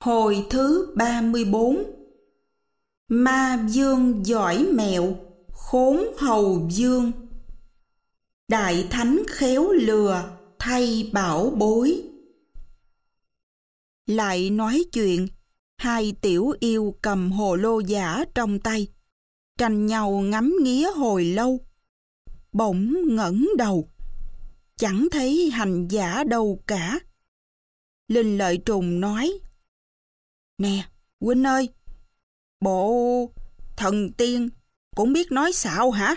Hồi thứ 34. Ma vương giỏi mẹo, khốn hầu vương. Đại thánh khéo lừa, thay bảo bối. Lại nói chuyện, hai tiểu yêu cầm hồ lô giả trong tay, tranh nhau ngắm nghía hồi lâu. Bỗng ngẩng đầu, chẳng thấy hành giả đâu cả. Linh Lợi Trùng nói: "Nè, huynh ơi, bộ thần tiên cũng biết nói xạo hả?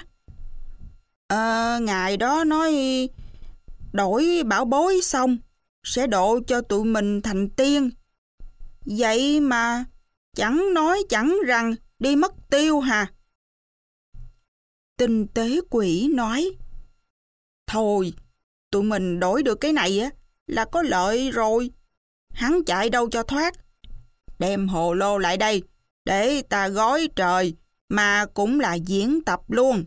Ngài đó nói đổi bảo bối xong sẽ độ cho tụi mình thành tiên. Vậy mà chẳng nói chẳng rằng đi mất tiêu hả?" Tinh tế quỷ nói: "Thôi, tụi mình đổi được cái này á là có lợi rồi. Hắn chạy đâu cho thoát. Đem hồ lô lại đây để ta gói trời mà cũng là diễn tập luôn."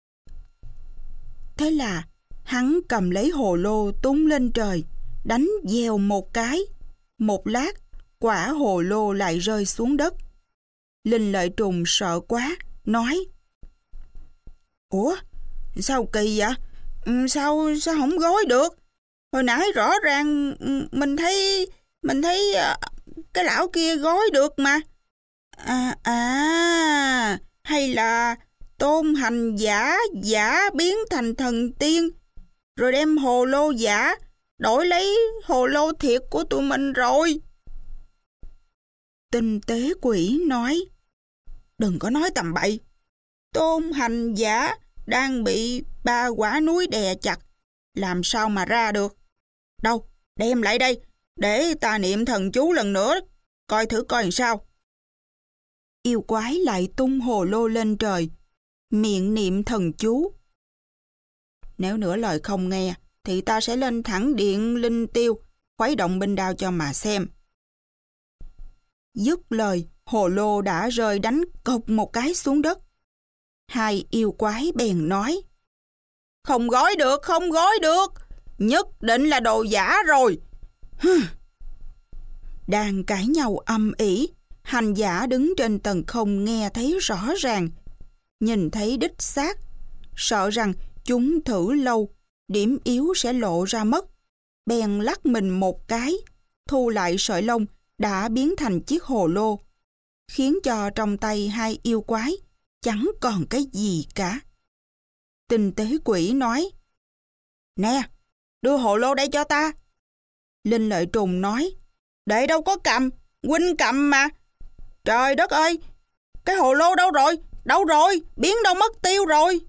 Thế là hắn cầm lấy hồ lô tung lên trời, đánh dèo một cái. Một lát, quả hồ lô lại rơi xuống đất. Linh Lợi Trùng sợ quá, nói: "Ủa, sao kỳ vậy? Sao không gói được? Hồi nãy rõ ràng mình thấy cái lão kia gói được mà. Hay là Tôn hành giả biến thành thần tiên, rồi đem hồ lô giả đổi lấy hồ lô thiệt của tụi mình rồi." Tinh tế quỷ nói: "Đừng có nói tầm bậy. Tôn hành giả đang bị 3 quả núi đè chặt, làm sao mà ra được. Đâu, đem lại đây để ta niệm thần chú lần nữa, coi thử coi làm sao." Yêu quái lại tung hồ lô lên trời, miệng niệm thần chú: "Nếu nửa lời không nghe thì ta sẽ lên thẳng điện linh tiêu, khuấy động binh đao cho mà xem." Dứt lời, hồ lô đã rơi đánh cộc một cái xuống đất. Hai yêu quái bèn nói: không gói được, nhất định là đồ giả rồi." Đang cãi nhau âm ỉ, hành giả đứng trên tầng không nghe thấy rõ ràng, nhìn thấy đích xác, sợ rằng chúng thử lâu, điểm yếu sẽ lộ ra mất. Bèn lắc mình một cái, thu lại sợi lông đã biến thành chiếc hồ lô, khiến cho trong tay hai yêu quái chẳng còn cái gì cả. Tinh tế quỷ nói: "Nè, đưa hồ lô đây cho ta." Linh Lợi Trùng nói: "Đệ đâu có cầm, huynh cầm mà. Trời đất ơi, cái hồ lô đâu rồi, biến đâu mất tiêu rồi."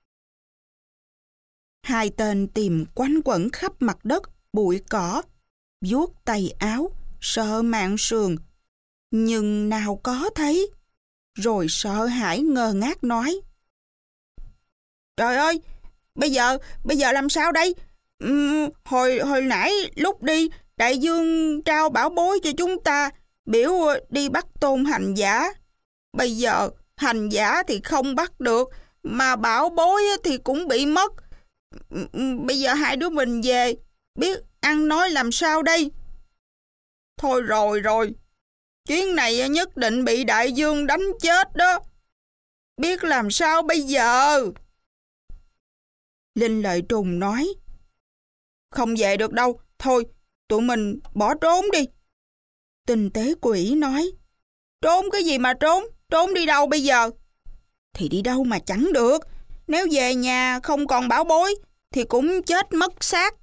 Hai tên tìm quanh quẩn khắp mặt đất, bụi cỏ, vuốt tay áo, sợ mạng sườn, nhưng nào có thấy. Rồi sợ hãi ngơ ngác nói: "Trời ơi, bây giờ làm sao đây? Hồi nãy lúc đi, đại vương trao bảo bối cho chúng ta, biểu đi bắt Tôn hành giả. Bây giờ hành giả thì không bắt được, mà bảo bối thì cũng bị mất. Bây giờ hai đứa mình về, biết ăn nói làm sao đây? Thôi rồi, chuyến này nhất định bị đại vương đánh chết đó. Biết làm sao bây giờ?" Linh Lợi Trùng nói: "Không về được đâu, thôi tụi mình bỏ trốn đi." Tinh tế quỷ nói: "Trốn cái gì mà trốn đi đâu bây giờ?" "Thì đi đâu mà chẳng được, nếu về nhà không còn bảo bối thì cũng chết mất xác."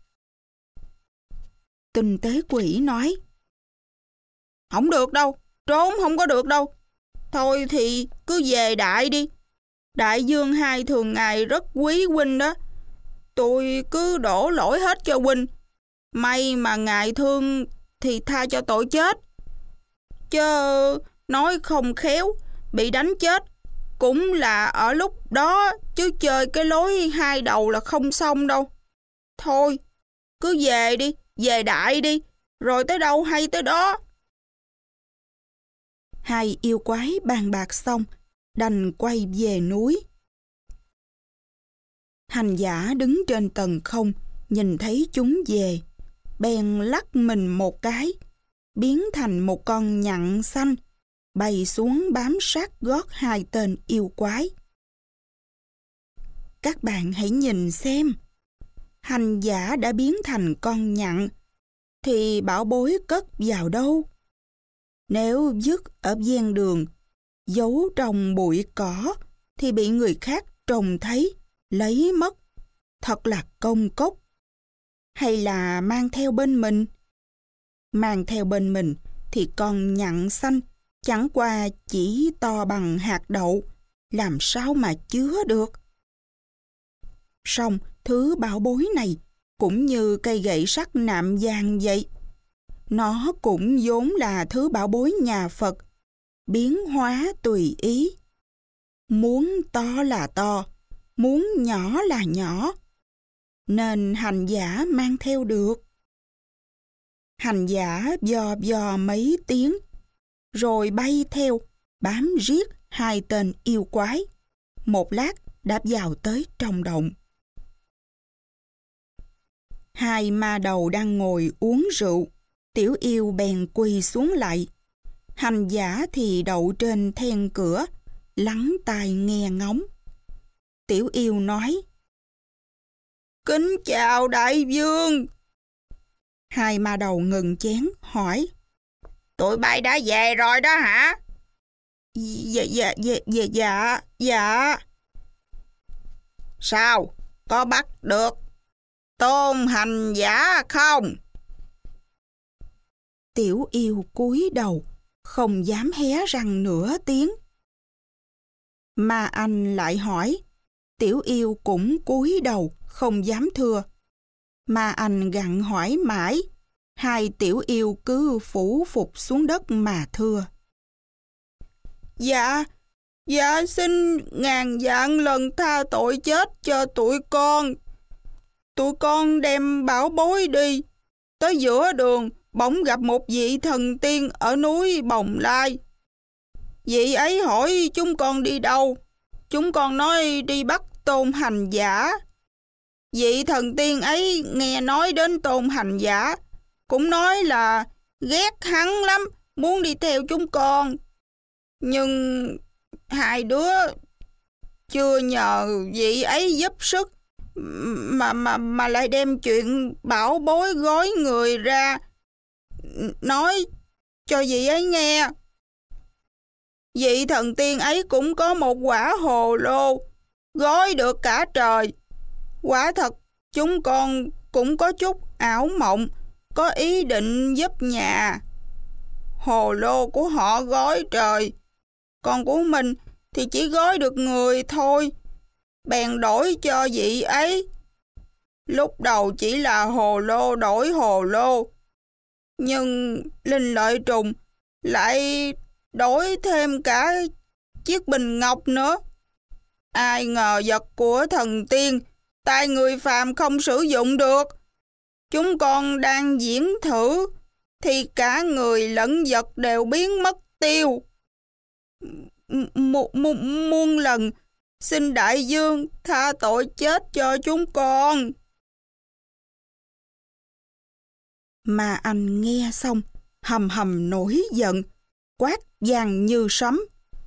Tinh tế quỷ nói: "Không được đâu, trốn không có được đâu. Thôi thì cứ về đại đi. Đại vương hai thường ngày rất quý huynh đó. Tôi cứ đổ lỗi hết cho huynh. May mà ngài thương thì tha cho tội chết. Chứ nói không khéo, bị đánh chết cũng là ở lúc đó, chứ chơi cái lối hai đầu là không xong đâu. Thôi, cứ về đi, về đại đi, rồi tới đâu hay tới đó." Hai yêu quái bàn bạc xong, đành quay về núi. Hành giả đứng trên tầng không, nhìn thấy chúng về, bèn lắc mình một cái, biến thành một con nhặn xanh, bay xuống bám sát gót hai tên yêu quái. Các bạn hãy nhìn xem, hành giả đã biến thành con nhặn, thì bảo bối cất vào đâu? Nếu vứt ở ven đường, giấu trong bụi cỏ, thì bị người khác trông thấy, lấy mất. Thật là công cốc. Hay là mang theo bên mình? Mang theo bên mình thì con nhặn xanh chẳng qua chỉ to bằng hạt đậu, làm sao mà chứa được? Song thứ bảo bối này cũng như cây gậy sắt nạm vàng vậy. Nó cũng vốn là thứ bảo bối nhà Phật, biến hóa tùy ý. Muốn to là to, muốn nhỏ là nhỏ, nên hành giả mang theo được. Hành giả dò mấy tiếng, rồi bay theo, bám riết hai tên yêu quái. Một lát đã vào tới trong động. Hai ma đầu đang ngồi uống rượu, tiểu yêu bèn quỳ xuống lại. Hành giả thì đậu trên then cửa, lắng tai nghe ngóng. Tiểu yêu nói: "Kính chào đại vương." Hai ma đầu ngừng chén hỏi: "Tụi bay đã về rồi đó hả?" Dạ. "Sao, có bắt được Tôn hành giả không?" Tiểu yêu cúi đầu, không dám hé răng nửa tiếng. Ma anh lại hỏi, tiểu yêu cũng cúi đầu, không dám thưa. Ma anh gặng hỏi mãi, hai tiểu yêu cứ phủ phục xuống đất mà thưa: Dạ, xin ngàn vạn lần tha tội chết cho tụi con. Tụi con đem bảo bối đi, tới giữa đường bỗng gặp một vị thần tiên ở núi Bồng Lai. Vị ấy hỏi chúng con đi đâu, chúng con nói đi bắt Tôn hành giả. Vị thần tiên ấy nghe nói đến Tôn hành giả, cũng nói là ghét hắn lắm, muốn đi theo chúng con. Nhưng hai đứa chưa nhờ vị ấy giúp sức, mà lại đem chuyện bảo bối gói người ra nói cho vị ấy nghe. Vị thần tiên ấy cũng có một quả hồ lô gói được cả trời. Quả thật chúng con cũng có chút ảo mộng, có ý định giúp nhà. Hồ lô của họ gói trời, còn của mình thì chỉ gói được người thôi, bèn đổi cho vị ấy. Lúc đầu chỉ là hồ lô đổi hồ lô, nhưng linh lợi trùng lại đổi thêm cả chiếc bình ngọc nữa. Ai ngờ vật của thần tiên, tay người phàm không sử dụng được. Chúng con đang diễn thử, thì cả người lẫn vật đều biến mất tiêu. Muôn lần xin đại vương tha tội chết cho chúng con. Mà anh nghe xong, hầm hầm nổi giận, quát vang như sấm: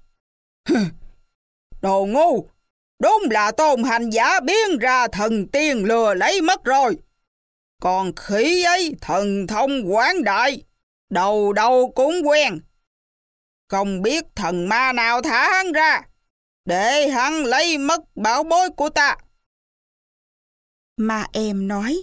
Đồ ngu! Đúng là Tôn hành giả biến ra thần tiên lừa lấy mất rồi. Còn khỉ ấy thần thông quảng đại, đầu đầu cũng quen. Không biết thần ma nào thả hắn ra, để hắn lấy mất bảo bối của ta. Ma em nói: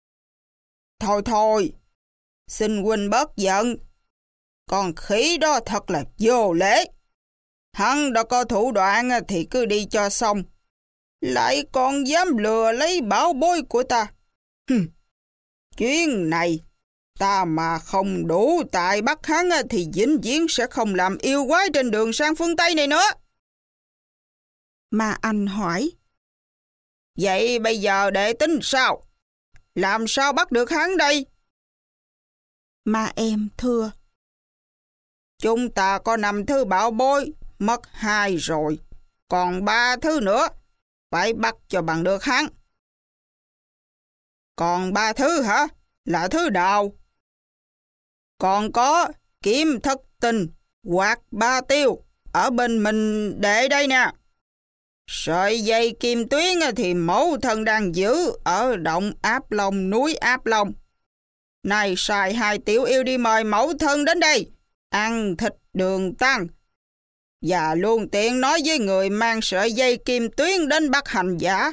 Thôi, xin huynh bớt giận. Con khỉ đó thật là vô lễ. Hắn đã có thủ đoạn thì cứ đi cho xong, lại còn dám lừa lấy bảo bối của ta. Chuyến này ta mà không đủ tài bắt hắn thì vĩnh viễn sẽ không làm yêu quái trên đường sang phương Tây này nữa. Mà anh hỏi: Vậy bây giờ để tính sao? Làm sao bắt được hắn đây? Mà em thưa: Chúng ta có 5 thứ bảo bối, mất 2 rồi, còn 3 thứ nữa, phải bắt cho bằng được hắn. Còn 3 thứ hả? Là thứ nào? Còn có kiếm thất tinh, quạt ba tiêu, ở bên mình để đây nè. Sợi dây kim tuyến thì mẫu thân đang giữ ở động Áp Long, núi Áp Long. Này sai hai tiểu yêu đi mời mẫu thân đến đây, ăn thịt đường tăng. Và luôn tiện nói với người mang sợi dây kim tuyến đến bắt hành giả.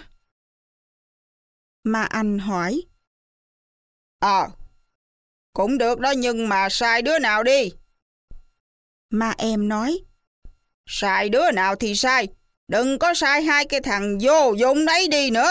Ma Anh hỏi. Cũng được đó, nhưng mà sai đứa nào đi? Ma Em nói. Sai đứa nào thì sai, đừng có sai hai cái thằng vô dụng đấy đi nữa.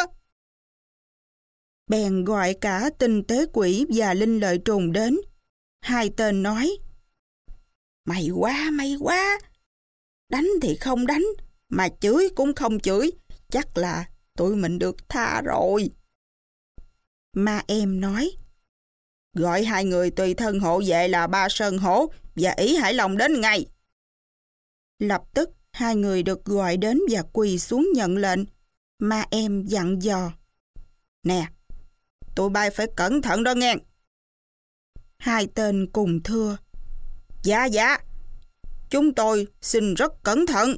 Bèn gọi cả Tinh Tế Quỷ và Linh Lợi Trùng đến. Hai tên nói. May quá. Đánh thì không đánh, mà chửi cũng không chửi. Chắc là tụi mình được tha rồi. Ma Em nói. Gọi hai người tùy thân hộ vệ là Ba Sơn Hổ và Ý Hải Long đến ngay. Lập tức hai người được gọi đến và quỳ xuống nhận lệnh. Ma Em dặn dò. Nè, tụi bay phải cẩn thận đó nghe. Hai tên cùng thưa. Dạ, chúng tôi xin rất cẩn thận.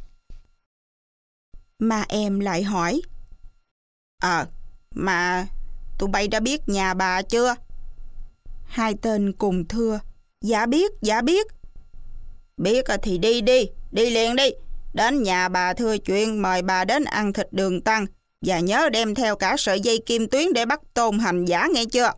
Ma Em lại hỏi. Mà tụi bay đã biết nhà bà chưa? Hai tên cùng thưa. Dạ biết. Biết thì đi liền đi. Đến nhà bà thưa chuyện mời bà đến ăn thịt đường tăng. Và nhớ đem theo cả sợi dây kim tuyến để bắt tôn hành giả nghe chưa?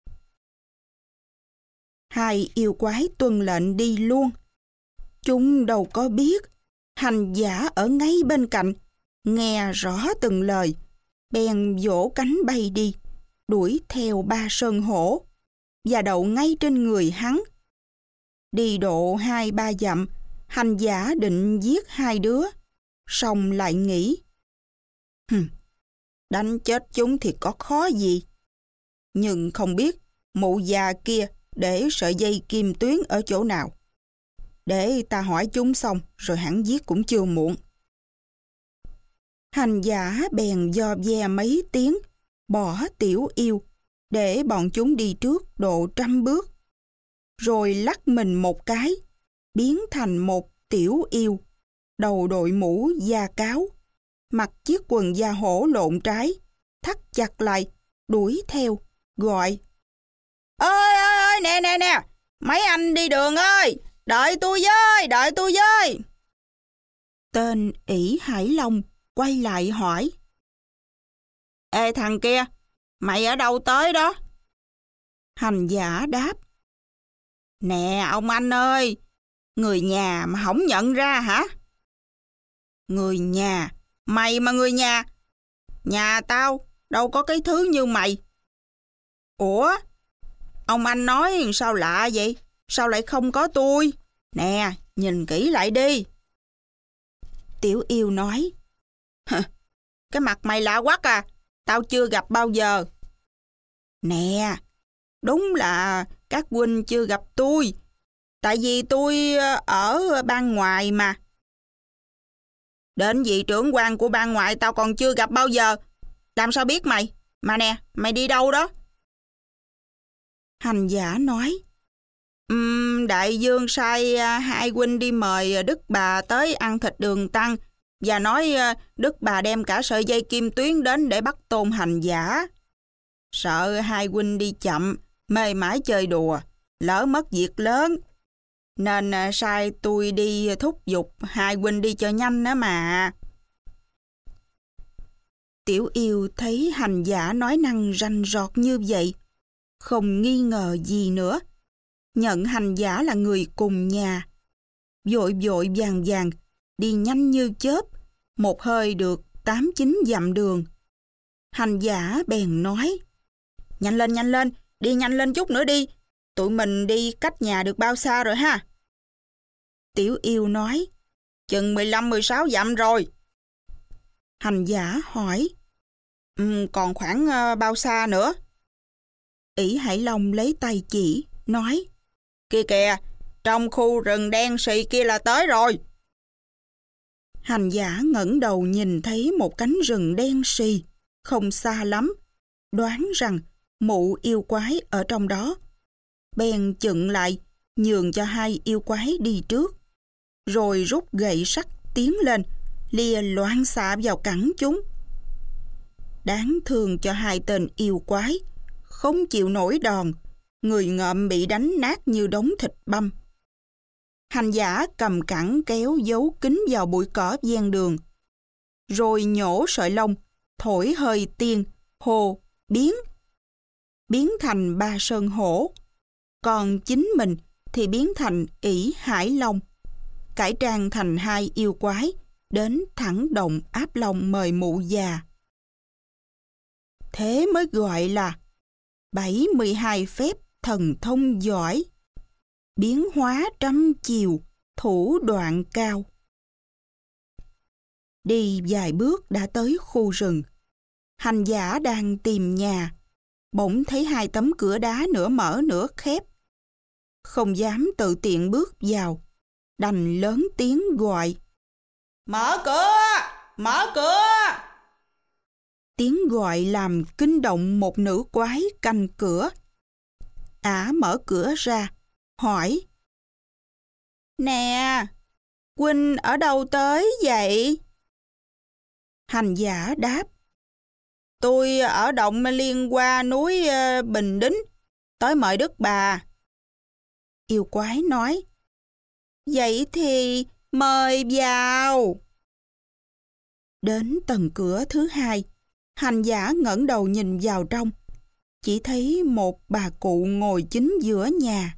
Hai yêu quái tuân lệnh đi luôn. Chúng đâu có biết, hành giả ở ngay bên cạnh, nghe rõ từng lời, bèn vỗ cánh bay đi, đuổi theo Ba Sơn Hổ, và đậu ngay trên người hắn. Đi độ 2-3 dặm, hành giả định giết hai đứa, xong lại nghĩ. Đánh chết chúng thì có khó gì. Nhưng không biết mụ già kia để sợi dây kim tuyến ở chỗ nào. Để ta hỏi chúng xong rồi hẳn giết cũng chưa muộn. Hành giả bèn do ve mấy tiếng, bỏ tiểu yêu, để bọn chúng đi trước độ 100 bước. Rồi lắc mình một cái, biến thành một tiểu yêu, đầu đội mũ da cáo, mặc chiếc quần da hổ lộn trái, thắt chặt lại, đuổi theo, gọi. Ơi, nè, mấy anh đi đường ơi, đợi tôi với. Tên Ỷ Hải Long quay lại hỏi. Ê thằng kia, mày ở đâu tới đó? Hành giả đáp. Nè ông anh ơi, người nhà mà không nhận ra hả? Người nhà? Mày mà người nhà? Nhà tao đâu có cái thứ như mày. Ủa? Ông anh nói sao lạ vậy? Sao lại không có tôi? Nè, nhìn kỹ lại đi. Tiểu yêu nói. Cái mặt mày lạ quắc à, tao chưa gặp bao giờ. Nè, đúng là các huynh chưa gặp tôi. Tại vì tôi ở ban ngoài mà. Đến vị trưởng quan của ban ngoại tao còn chưa gặp bao giờ. Làm sao biết mày? Mà nè, mày đi đâu đó? Hành giả nói. Đại vương sai hai huynh đi mời Đức Bà tới ăn thịt đường tăng và nói Đức Bà đem cả sợi dây kim tuyến đến để bắt tôn hành giả. Sợ hai huynh đi chậm, mê mải chơi đùa, lỡ mất việc lớn. Nên sai tôi đi thúc giục hai huynh đi cho nhanh đó mà. Tiểu yêu thấy hành giả nói năng rành rọt như vậy, không nghi ngờ gì nữa. Nhận hành giả là người cùng nhà. Vội vàng, đi nhanh như chớp, một hơi được 8-9 dặm đường. Hành giả bèn nói. Nhanh lên, đi nhanh lên chút nữa đi. Tụi mình đi cách nhà được bao xa rồi ha? Tiểu yêu nói. Chừng 15-16 dặm rồi. Hành giả hỏi. Còn khoảng bao xa nữa? Ỷ Hải Long lấy tay chỉ, nói. Kia kìa, trong khu rừng đen xì kia là tới rồi. Hành giả ngẩng đầu nhìn thấy một cánh rừng đen xì, không xa lắm, đoán rằng mụ yêu quái ở trong đó. bèn chựng lại, nhường cho hai yêu quái đi trước. Rồi rút gậy sắt tiến lên, lìa loạn xạ vào cẳng chúng. Đáng thương cho hai tên yêu quái, không chịu nổi đòn, người ngợm bị đánh nát như đống thịt băm. Hành giả cầm cẳng kéo giấu kín vào bụi cỏ ven đường, rồi nhổ sợi lông, thổi hơi tiên, hô, biến thành Ba Sơn Hổ. Còn chính mình thì biến thành ỷ Hải Long, cải trang thành hai yêu quái, đến thẳng động Áp Long mời mụ già. Thế mới gọi là 72 phép thần thông giỏi, biến hóa trăm chiều, thủ đoạn cao. Đi vài bước đã tới khu rừng. Hành giả đang tìm nhà, bỗng thấy hai tấm cửa đá nửa mở nửa khép. Không dám tự tiện bước vào, đành lớn tiếng gọi. Mở cửa! Mở cửa! Tiếng gọi làm kinh động một nữ quái canh cửa. Ả mở cửa ra, hỏi. Nè, huynh ở đâu tới vậy? Hành giả đáp. Tôi ở động liên qua núi Bình Đính, tới mời Đức Bà. Yêu quái nói. Vậy thì mời vào. Đến tầng cửa thứ hai, hành giả ngẩng đầu nhìn vào trong, chỉ thấy một bà cụ ngồi chính giữa nhà.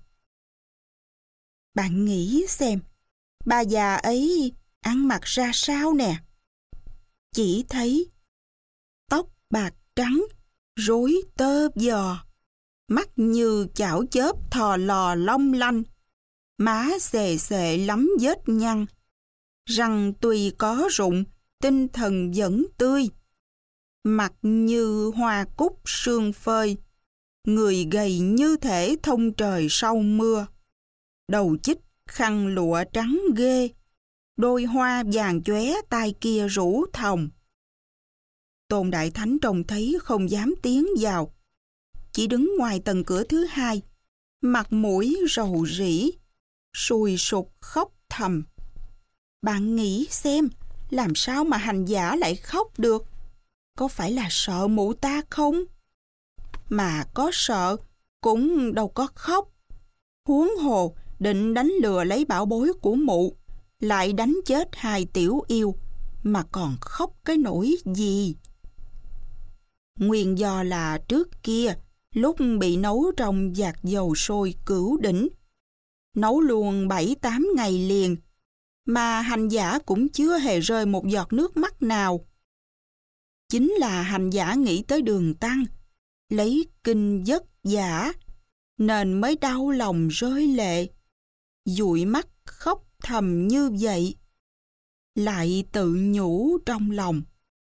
Bạn nghĩ xem, bà già ấy ăn mặc ra sao nè? Chỉ thấy tóc bạc trắng, rối tơ giò, mắt như chảo chớp thò lò long lanh, má xề xệ lắm vết nhăn, răng tuy có rụng, tinh thần vẫn tươi, mặt như hoa cúc sương phơi, người gầy như thể thông trời sau mưa, đầu chích khăn lụa trắng ghê, đôi hoa vàng chóe tai kia rũ thòng. Tôn Đại Thánh trông thấy không dám tiến vào, chỉ đứng ngoài tầng cửa thứ hai, mặt mũi rầu rĩ, sùi sụp khóc thầm. Bạn nghĩ xem, làm sao mà hành giả lại khóc được? Có phải là sợ mụ ta không? Mà có sợ, cũng đâu có khóc. Huống hồ, định đánh lừa lấy bảo bối của mụ, lại đánh chết hai tiểu yêu, mà còn khóc cái nỗi gì? Nguyên do là trước kia, lúc bị nấu trong vạc dầu sôi Cửu Đỉnh, nấu luôn 7-8 ngày liền, mà hành giả cũng chưa hề rơi một giọt nước mắt nào. Chính là hành giả nghĩ tới Đường Tăng, lấy kinh vất giả, nên mới đau lòng rơi lệ, dụi mắt khóc thầm như vậy. Lại tự nhủ trong lòng.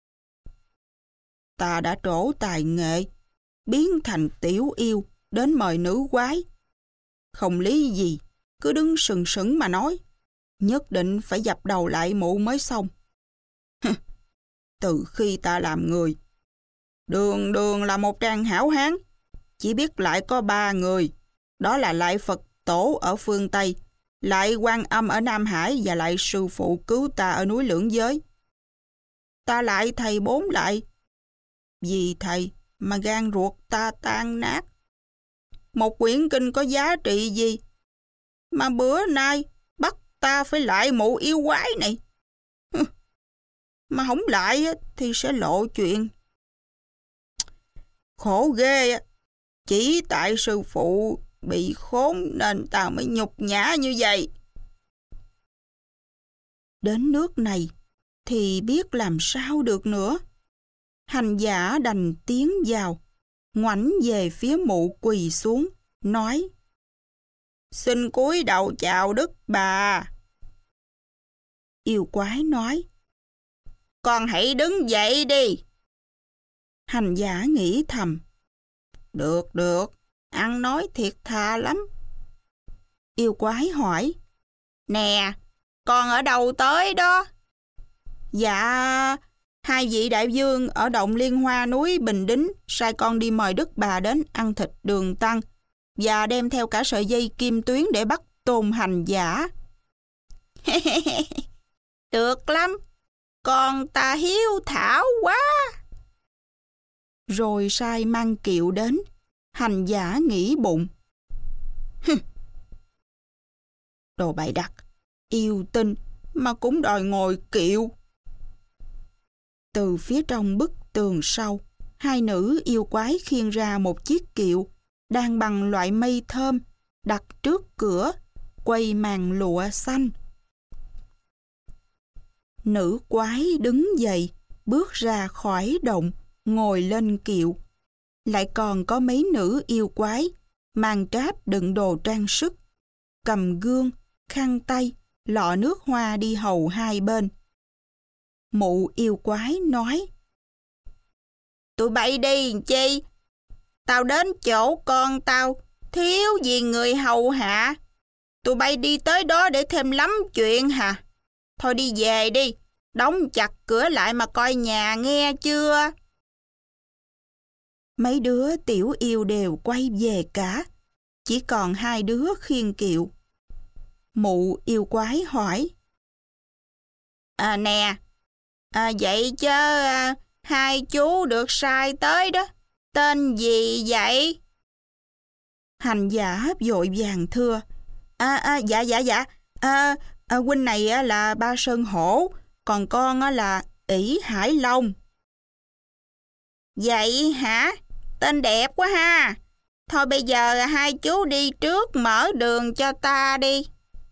Ta đã trổ tài nghệ, biến thành tiểu yêu, đến mời nữ quái. Không lý gì, cứ đứng sừng sững mà nói, nhất định phải dập đầu lại mụ mới xong. Từ khi ta làm người, đường đường là một trang hảo hán, chỉ biết lại có 3 người, đó là lại Phật Tổ ở phương Tây, lại Quan Âm ở Nam Hải và lại sư phụ cứu ta ở núi Lưỡng Giới. Ta lại thầy 4 lại, vì thầy mà gan ruột ta tan nát. Một quyển kinh có giá trị gì mà bữa nay bắt ta phải lại mụ yêu quái này? Mà không lại thì sẽ lộ chuyện. Khổ ghê, chỉ tại sư phụ bị khốn nên ta mới nhục nhã như vậy. Đến nước này thì biết làm sao được nữa. Hành giả đành tiến vào, ngoảnh về phía mụ quỳ xuống, nói: Xin cúi đầu chào Đức Bà. Yêu quái nói: Con hãy đứng dậy đi. Hành giả nghĩ thầm: Được, ăn nói thiệt thà lắm. Yêu quái hỏi: Nè, con ở đâu tới đó? Dạ, hai vị đại vương ở động Liên Hoa núi Bình Đính sai con đi mời Đức Bà đến ăn thịt Đường Tăng và đem theo cả sợi dây kim tuyến để bắt Tôn hành giả. Được lắm, con ta hiếu thảo quá. Rồi sai mang kiệu đến. Hành giả nghĩ bụng. Đồ bày đặt, yêu tinh mà cũng đòi ngồi kiệu. Từ phía trong bức tường sau, hai nữ yêu quái khiêng ra một chiếc kiệu đang bằng loại mây thơm, đặt trước cửa, quây màn lụa xanh. Nữ quái đứng dậy, bước ra khỏi động, ngồi lên kiệu. Lại còn có mấy nữ yêu quái, mang tráp đựng đồ trang sức, cầm gương, khăn tay, lọ nước hoa đi hầu hai bên. Mụ yêu quái nói: Tụi bay đi làm chi? Tao đến chỗ con tao, thiếu gì người hầu hạ. Tụi bay đi tới đó để thêm lắm chuyện hả? Thôi đi về đi, đóng chặt cửa lại mà coi nhà nghe chưa? Mấy đứa tiểu yêu đều quay về cả, chỉ còn hai đứa khiêng kiệu. Mụ yêu quái hỏi: Nè, vậy chứ hai chú được sai tới đó, tên gì vậy? Hành giả vội vàng thưa: Dạ. Huynh này là Ba Sơn Hổ, còn con là ỷ Hải Long. Vậy hả? Tên đẹp quá ha. Thôi bây giờ hai chú đi trước mở đường cho ta đi.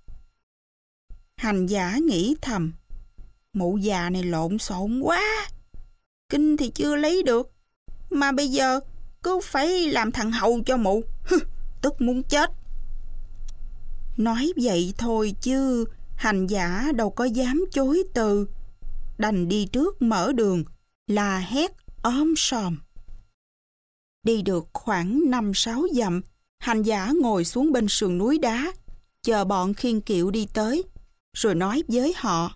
Hành giả nghĩ thầm: Mụ già này lộn xộn quá. Kinh thì chưa lấy được, mà bây giờ cứ phải làm thằng hầu cho mụ. Tức muốn chết. Nói vậy thôi chứ hành giả đâu có dám chối từ. Đành đi trước mở đường, la hét om sòm. Đi được khoảng 5-6 dặm, hành giả ngồi xuống bên sườn núi đá, chờ bọn khiêng kiệu đi tới, rồi nói với họ: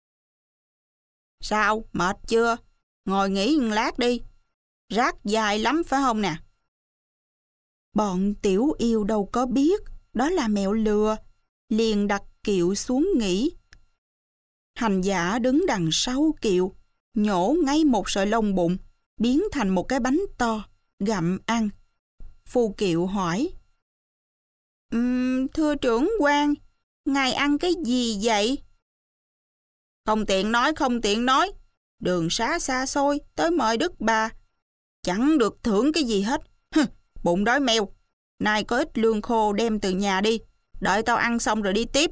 Sao, mệt chưa? Ngồi nghỉ một lát đi. Rác dài lắm phải không nè? Bọn tiểu yêu đâu có biết đó là mẹo lừa, liền đặt kiệu xuống nghỉ. Hành giả đứng đằng sau kiệu, nhổ ngay một sợi lông bụng, biến thành một cái bánh to, gặm ăn. Phu kiệu hỏi: Thưa trưởng quan, ngài ăn cái gì vậy? Không tiện nói. Đường xá xa xôi, tới mời Đức Bà. Chẳng được thưởng cái gì hết. Bụng đói mèo. Nay có ít lương khô đem từ nhà đi. Đợi tao ăn xong rồi đi tiếp.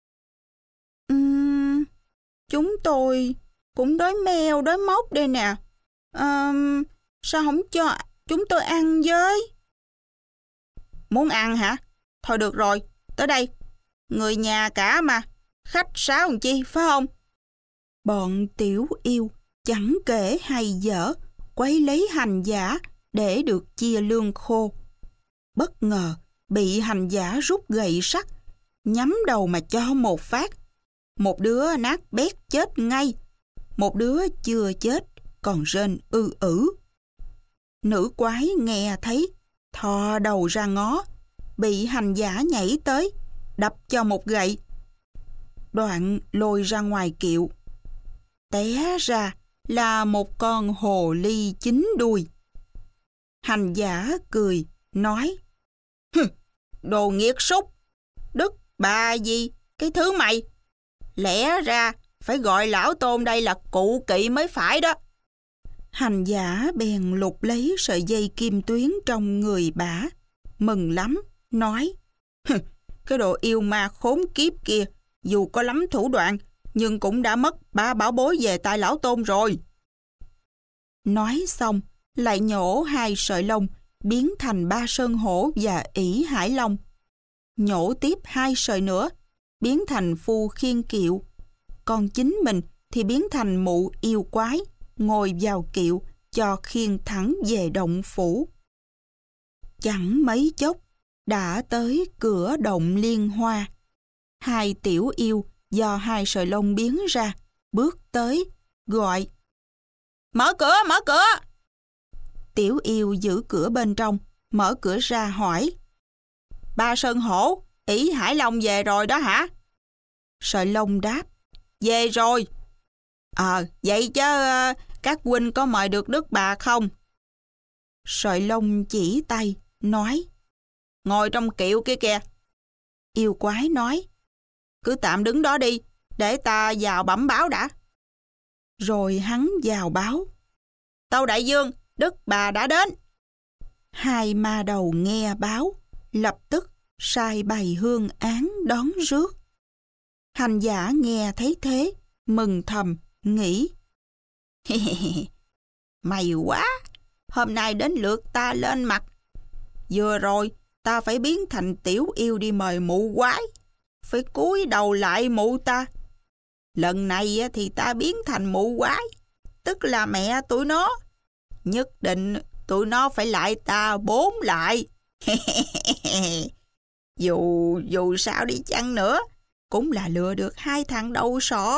Chúng tôi cũng đói mèo, đói mốc đây nè. Sao không cho chúng tôi ăn với? Muốn ăn hả? Thôi được rồi, tới đây. Người nhà cả mà, khách sáo làm chi, phải không? Bọn tiểu yêu chẳng kể hay dở, quấy lấy hành giả để được chia lương khô. Bất ngờ bị hành giả rút gậy sắt, nhắm đầu mà cho một phát. Một đứa nát bét chết ngay, một đứa chưa chết còn rên ư. Nữ quái nghe thấy, thò đầu ra ngó, bị hành giả nhảy tới, đập cho một gậy. Đoạn lôi ra ngoài kiệu. Té ra là một con hồ ly 9 đuôi. Hành giả cười, nói: Đồ nghiệt súc, Đức Bà gì, cái thứ mày. Lẽ ra phải gọi lão Tôn đây là cụ kỵ mới phải đó. Hành giả bèn lục lấy sợi dây kim tuyến trong người bả, mừng lắm, nói: Cái đồ yêu ma khốn kiếp kia, dù có lắm thủ đoạn, nhưng cũng đã mất 3 bảo bối về tay lão Tôn rồi. Nói xong, lại nhổ 2 sợi lông, biến thành Ba Sơn Hổ và ỷ Hải Long. Nhổ tiếp 2 sợi nữa, biến thành phu khiêng kiệu. Còn chính mình thì biến thành mụ yêu quái, ngồi vào kiệu cho khiêng thẳng về động phủ. Chẳng mấy chốc, đã tới cửa động Liên Hoa. 2 tiểu yêu do 2 sợi lông biến ra, bước tới, gọi: Mở cửa! Tiểu yêu giữ cửa bên trong, mở cửa ra hỏi: Ba Sơn Hổ, ỷ Hải Long về rồi đó hả? Sợi Lông đáp, về rồi. Vậy chứ các huynh có mời được Đức Bà không? Sợi Lông chỉ tay, nói, ngồi trong kiệu kia kìa. Yêu quái nói, cứ tạm đứng đó đi, để ta vào bẩm báo đã. Rồi hắn vào báo, Tâu đại vương, Đức Bà đã đến. Hai ma đầu nghe báo, lập tức sai bày hương án đón rước. Hành giả nghe thấy thế, mừng thầm, nghĩ, may quá, hôm nay đến lượt ta lên mặt. Vừa rồi, ta phải biến thành tiểu yêu đi mời mụ quái, phải cúi đầu lại mụ ta. Lần này thì ta biến thành mụ quái, tức là mẹ tụi nó. Nhất định tụi nó phải lại ta 4 lại. Dù sao đi chăng nữa, cũng là lừa được 2 thằng đầu sỏ.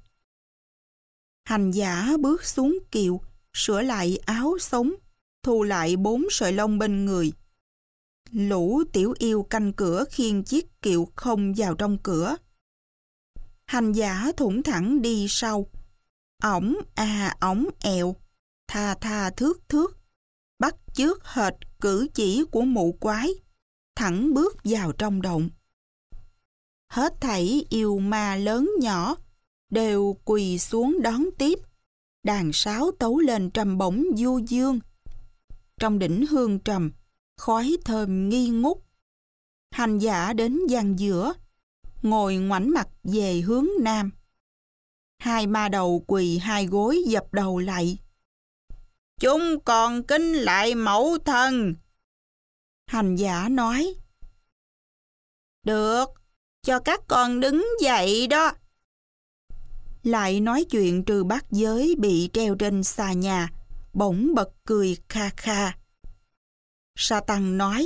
Hành giả bước xuống kiệu, sửa lại áo sống, thu lại 4 sợi lông bên người. Lũ tiểu yêu canh cửa khiêng chiếc kiệu không vào trong cửa. Hành giả thủng thẳng đi sau, ổng ổng ẹo, tha tha thước thước, bắt chước hệt cử chỉ của mụ quái, thẳng bước vào trong động. Hết thảy yêu ma lớn nhỏ đều quỳ xuống đón tiếp, đàn sáo tấu lên trầm bổng du dương. Trong đỉnh hương trầm, khói thơm nghi ngút. Hành giả đến gian giữa, ngồi ngoảnh mặt về hướng nam. Hai ma đầu quỳ 2 gối dập đầu lạy. Chúng còn kính lại mẫu thân. Hành giả nói, được, cho các con đứng dậy đó. Lại nói chuyện Trư Bát Giới bị treo trên xà nhà, bỗng bật cười kha kha. Sa Tăng nói,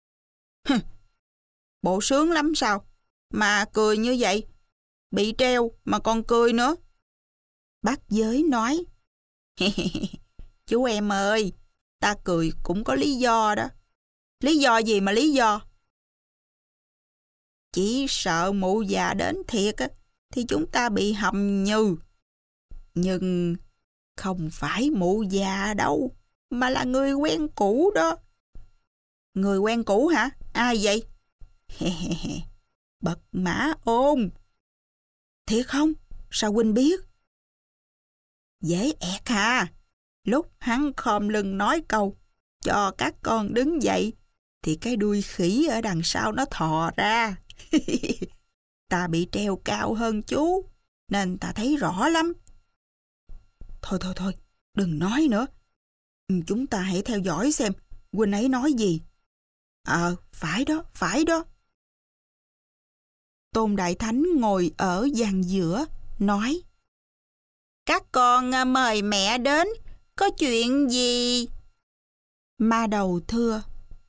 bộ sướng lắm sao, mà cười như vậy, bị treo mà còn cười nữa. Bát Giới nói, chú em ơi, ta cười cũng có lý do đó. Lý do gì mà lý do? Chỉ sợ mụ già đến thiệt á, thì chúng ta bị hầm như. Nhưng không phải mụ già đâu, mà là người quen cũ đó. Người quen cũ hả? Ai vậy? Bật Mã Ôn. Thiệt không? Sao huynh biết? Dễ ẹt hà. Lúc hắn khom lưng nói câu cho các con đứng dậy, thì cái đuôi khỉ ở đằng sau nó thò ra. Ta bị treo cao hơn chú, nên ta thấy rõ lắm. Thôi, đừng nói nữa. Chúng ta hãy theo dõi xem huynh ấy nói gì. Phải đó. Tôn Đại Thánh ngồi ở gian giữa, nói, các con mời mẹ đến, có chuyện gì? Ma đầu thưa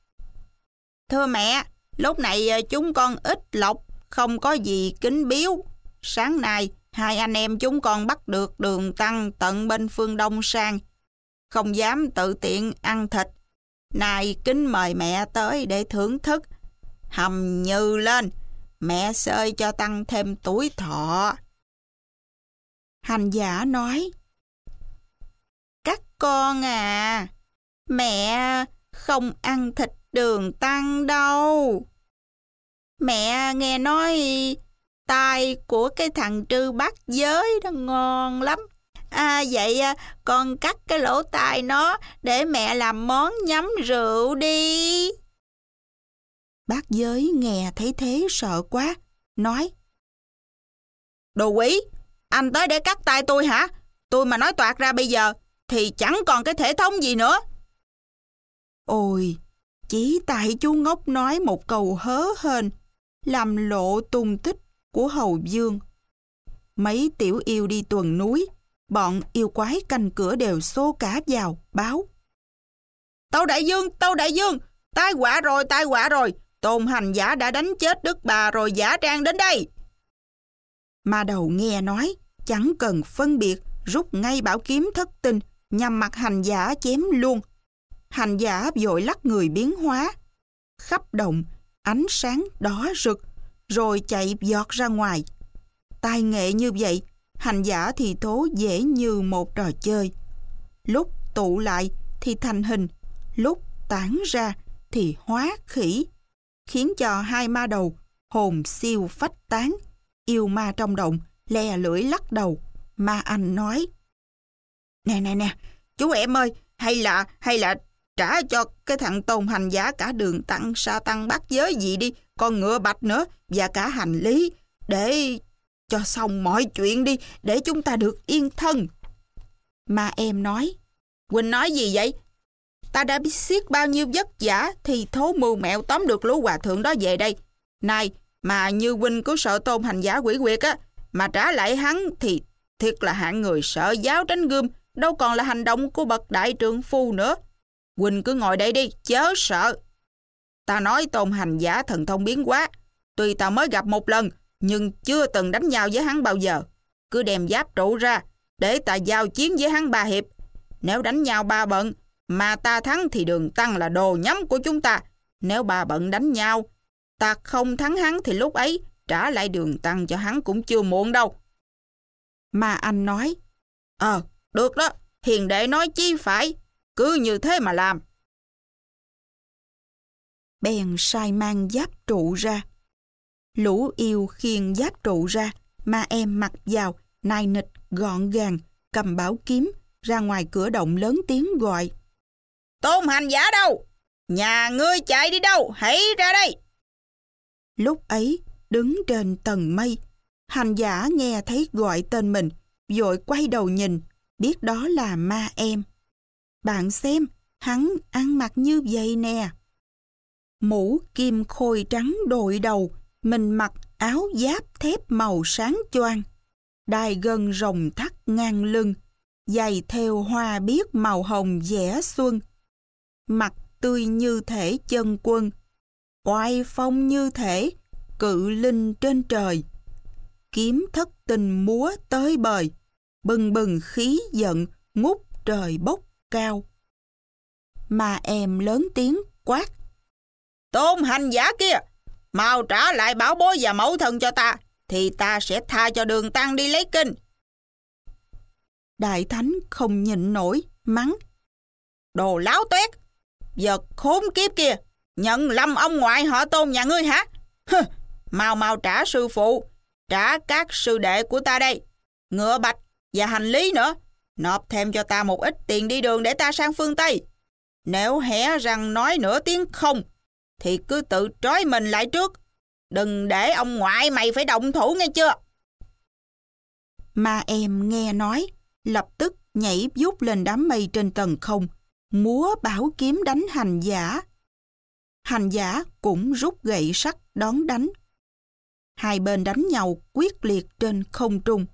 mẹ, lúc này chúng con ít lộc, không có gì kính biếu. Sáng nay, 2 anh em chúng con bắt được Đường Tăng tận bên phương Đông sang, không dám tự tiện ăn thịt. Nay kính mời mẹ tới để thưởng thức. Hầm như lên, mẹ xơi cho tăng thêm tuổi thọ. Hành giả nói, các con à, mẹ không ăn thịt Đường Tăng đâu. Mẹ nghe nói tai của cái thằng Trư Bát Giới đó ngon lắm. Vậy con cắt cái lỗ tai nó để mẹ làm món nhắm rượu đi. Bát Giới nghe thấy thế sợ quá, nói, đồ quỷ, anh tới để cắt tai tôi hả? Tôi mà nói toạc ra bây giờ thì chẳng còn cái thể thống gì nữa. Ôi, chỉ tại chú ngốc nói một câu hớ hênh, làm lộ tung tích của Hầu Vương. Mấy tiểu yêu đi tuần núi, bọn yêu quái canh cửa đều xô cả vào, báo, Tâu đại vương, tai họa rồi, Tôn hành giả đã đánh chết Đức Bà rồi giả trang đến đây. Ma đầu nghe nói, chẳng cần phân biệt, rút ngay bảo kiếm thất tinh, nhằm mặt hành giả chém luôn. Hành giả vội lắc người biến hóa. Khắp động ánh sáng đỏ rực, rồi chạy giọt ra ngoài. Tài nghệ như vậy, hành giả thì thố dễ như một trò chơi. Lúc tụ lại thì thành hình, lúc tản ra thì hóa khỉ, khiến cho hai ma đầu hồn siêu phách tán. Yêu ma trong động le lưỡi lắc đầu. Ma anh nói: Nè, chú em ơi, hay là trả cho cái thằng Tôn hành giả cả đường tăng, sa tăng, bát giới gì đi, con ngựa bạch nữa, và cả hành lý, để cho xong mọi chuyện đi, để chúng ta được yên thân. Ma em nói: Huynh nói gì vậy? Ta đã biết xiết bao nhiêu vất vả thì thố mưu mẹo tóm được lũ hòa thượng đó về đây. Này, mà như huynh cứ sợ Tôn hành giả quỷ quyệt á, mà trả lại hắn thì thiệt là hạng người sợ giáo tránh gươm, đâu còn là hành động của bậc đại trượng phu nữa. Huynh cứ ngồi đây đi, chớ sợ. Ta nói Tôn hành giả thần thông biến hóa, tuy ta mới gặp một lần, nhưng chưa từng đánh nhau với hắn bao giờ. Cứ đem giáp trụ ra, để ta giao chiến với hắn 3 hiệp. Nếu đánh nhau 3 bận, mà ta thắng thì đường tăng là đồ nhắm của chúng ta. Nếu 3 bận đánh nhau, ta không thắng hắn thì lúc ấy trả lại đường tăng cho hắn cũng chưa muộn đâu. Ma anh nói: Được đó, hiền đệ nói chi phải, cứ như thế mà làm. Bèn sai mang giáp trụ ra. Lũ yêu khiêng giáp trụ ra, ma em mặc vào, nai nịch, gọn gàng, cầm bảo kiếm, ra ngoài cửa động lớn tiếng gọi: Tôn hành giả đâu? Nhà ngươi chạy đi đâu? Hãy ra đây! Lúc ấy, đứng trên tầng mây, hành giả nghe thấy gọi tên mình, vội quay đầu nhìn, biết đó là ma em. Bạn xem, hắn ăn mặc như vậy nè. Mũ kim khôi trắng đội đầu, mình mặc áo giáp thép màu sáng choang, đai gân rồng thắt ngang lưng, giày thêu hoa biếc màu hồng vẽ xuân. Mặt tươi như thể chân quân, oai phong như thể cự linh trên trời. Kiếm thất tình múa tới bời, bừng bừng khí giận ngút trời bốc cao. Mà em lớn tiếng quát: Tôn hành giả kia, mau trả lại bảo bối và mẫu thân cho ta, thì ta sẽ tha cho đường tăng đi lấy kinh. Đại thánh không nhịn nổi, mắng: Đồ láo toét, vật khốn kiếp kia, nhận lầm ông ngoại họ Tôn nhà ngươi hả? Mau trả sư phụ, trả các sư đệ của ta đây, ngựa bạch và hành lý nữa, nộp thêm cho ta một ít tiền đi đường để ta sang phương Tây. Nếu hé răng nói nửa tiếng không, thì cứ tự trói mình lại trước, đừng để ông ngoại mày phải động thủ nghe chưa? Ma em nghe nói, lập tức nhảy vút lên đám mây trên tầng không, múa bảo kiếm đánh hành giả. Hành giả cũng rút gậy sắt đón đánh. Hai bên đánh nhau quyết liệt trên không trung.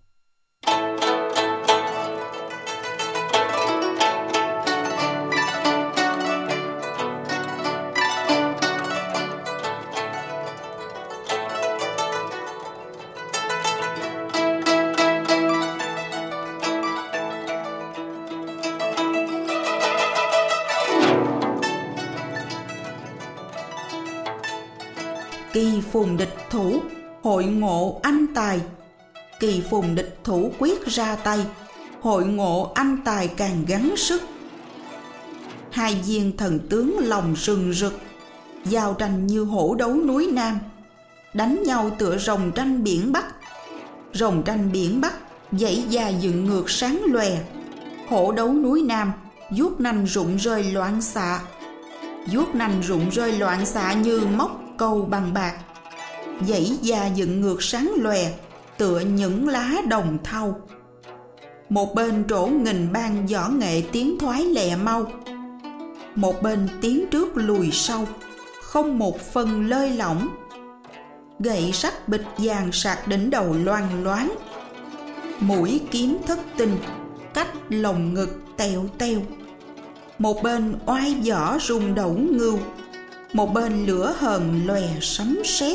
Kỳ phùng địch thủ, hội ngộ anh tài. Kỳ phùng địch thủ quyết ra tay, hội ngộ anh tài càng gắng sức. Hai viên thần tướng lòng rừng rực, giao tranh như hổ đấu núi Nam, đánh nhau tựa rồng tranh biển Bắc. Rồng tranh biển Bắc dãy da dựng ngược sáng lòe, hổ đấu núi Nam vuốt nanh rụng rơi loạn xạ. Vuốt nanh rụng rơi loạn xạ như móc câu bằng bạc, dãy da dựng ngược sáng lòe tựa những lá đồng thau. Một bên trổ nghìn ban võ nghệ tiến thoái lẹ mau, một bên tiến trước lùi sau, không một phần lơi lỏng. Gậy sắt bịch vàng sạc đỉnh đầu loang loáng, mũi kiếm thất tinh cách lồng ngực teo teo. Một bên oai võ rung đẩu ngưu, một bên lửa hờn lòe sấm sét.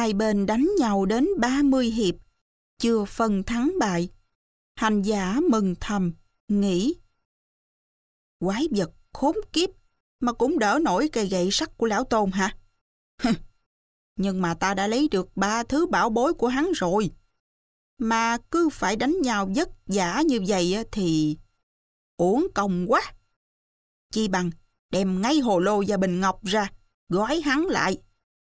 Hai bên đánh nhau đến 30 hiệp, chưa phân thắng bại. Hành giả mừng thầm, nghĩ: quái vật khốn kiếp mà cũng đỡ nổi cây gậy sắt của lão Tôn hả? Nhưng mà ta đã lấy được 3 thứ bảo bối của hắn rồi. Mà cứ phải đánh nhau vất vả như vậy thì uổng công quá. Chi bằng đem ngay hồ lô và bình ngọc ra, gói hắn lại.